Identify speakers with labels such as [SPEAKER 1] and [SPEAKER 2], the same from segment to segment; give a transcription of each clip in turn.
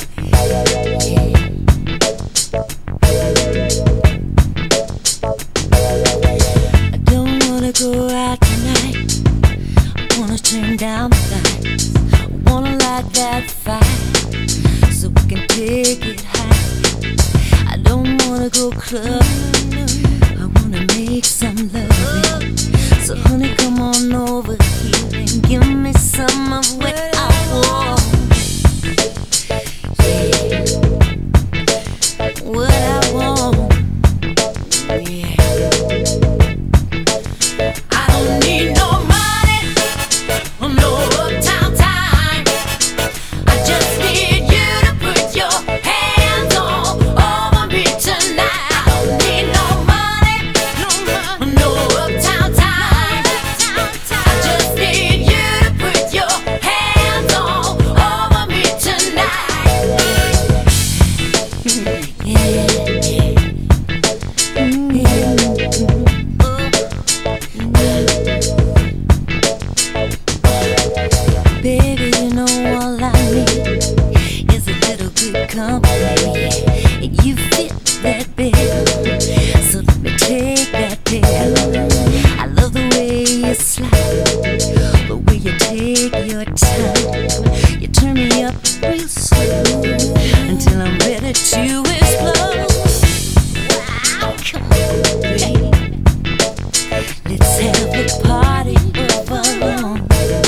[SPEAKER 1] I don't wanna go out tonight. I wanna turn down the lights. I wanna light that fire so we can take it high. I don't wanna go clubbing. I wanna make some love. So honey, come on over here and give me some of what I want. Yeah, what I want. Yeah. I don't need no money or no uptown time. I just need you to put your hands all over me tonight. I don't need no money or no uptown time. I just need you to put your hands all over me tonight. Yeah. Baby, you know all I need is a little good company. And you fit that bill, so let me take that pill. I love the way you slide, the way you take your time. You turn me up real slow until I'm ready to explode. Wow, come on, baby, let's have a party over.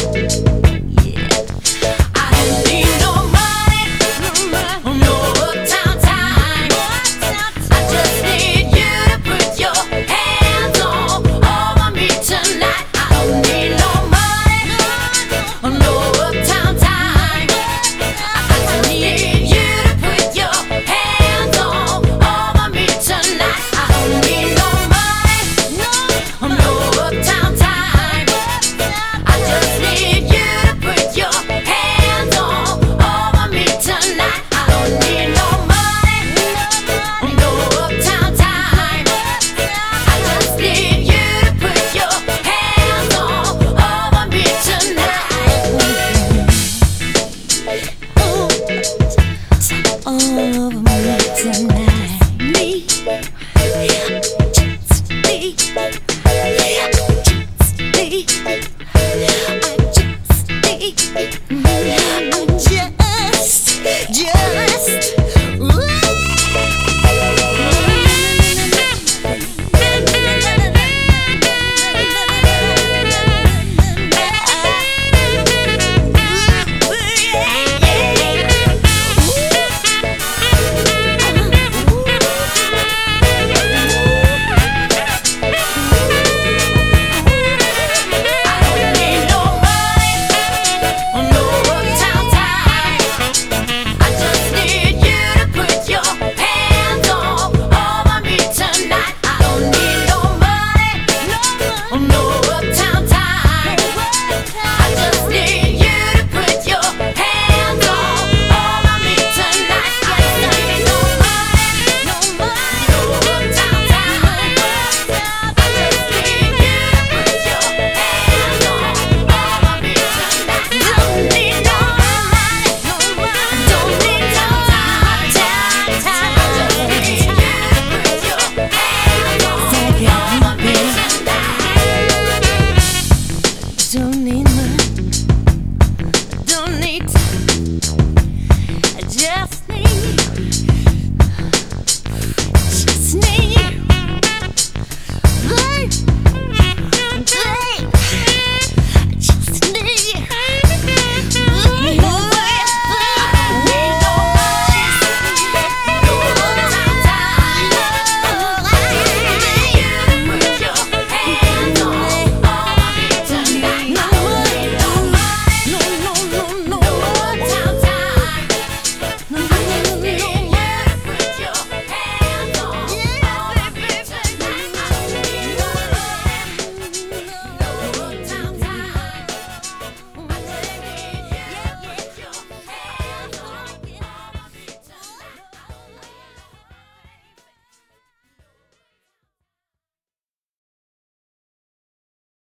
[SPEAKER 1] Don't need money, don't need time. I just